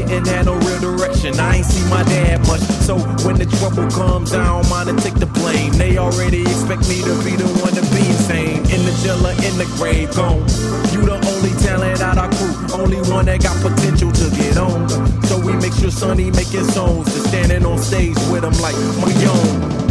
didn't have no real direction. I ain't see my dad much, so when the trouble comes, I don't mind to take the blame. They already expect me to be the one to be insane. In the jail or in the grave, gone. You the only talent out our crew, only one that got potential to get on. So we make sure Sonny making songs, to standing on stage with him like my own.